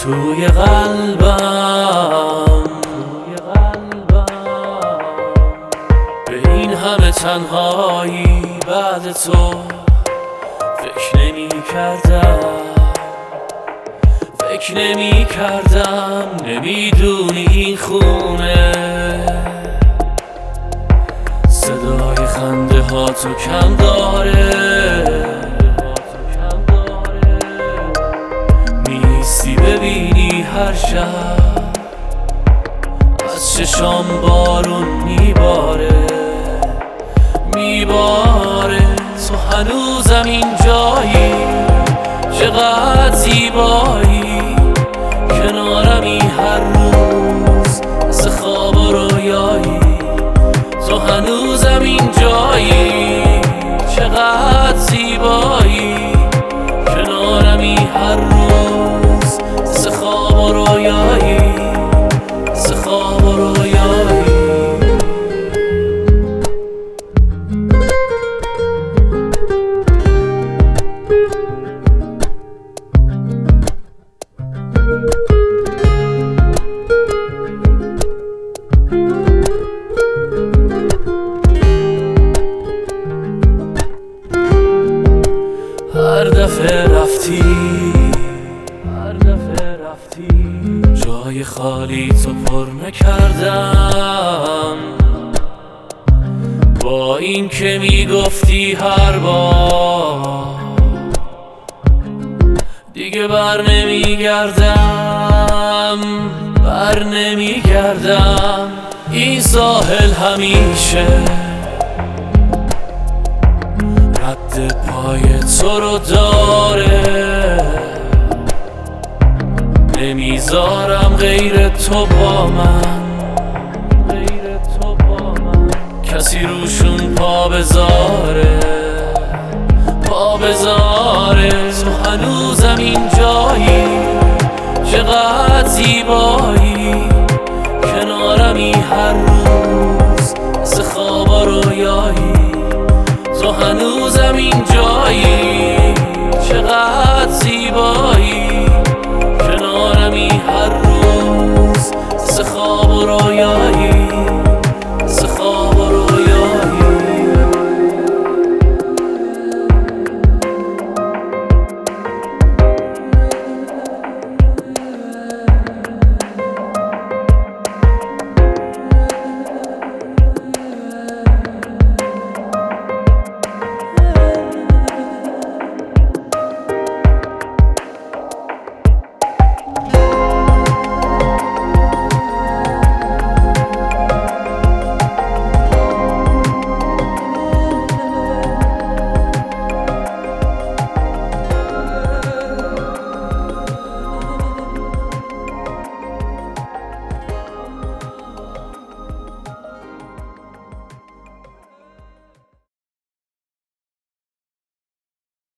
توی قلبم به این همه تنهایی بعد تو فکر نمی کردم نمیدونی این خونه صدای خنده ها تو کم داره میستی ببینی هر شب از چشام بارون میباره تو هنوزم اینجایی چقدر زیبایی کنارمی هر روز مثل خواب و رویایی تو هنوزم اینجایی چقدر زیبایی کنارمی هر روز مثل خواب و رویایی مثل خواب و رویایی هر دفعه رفتی جای خالی تو پر نکردم با این که میگفتی هر بار دیگه بر نمیگردم این ساحل همیشه رد پای تو رو داره نمیذارم غیر تو با من کسی روشون پا بذاره تو هنوزم اینجایی چقدر زیبایی کنارمی هر روز مثل خواب و رویایی تو هنوزم اینجایی چقدر زیبایی